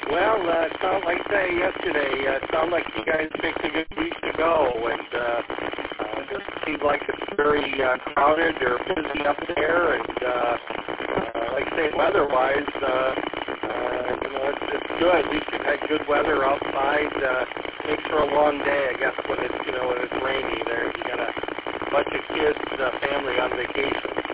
Well, it sounds like I say yesterday, it sounds like you guys picked a good week to go, and it just seems like it's very crowded or busy up there, and like I say, weather-wise, it's good. At least you've had good weather outside. Makes for a long day, I guess, when it's rainy. There, you got a bunch of kids, family on vacation.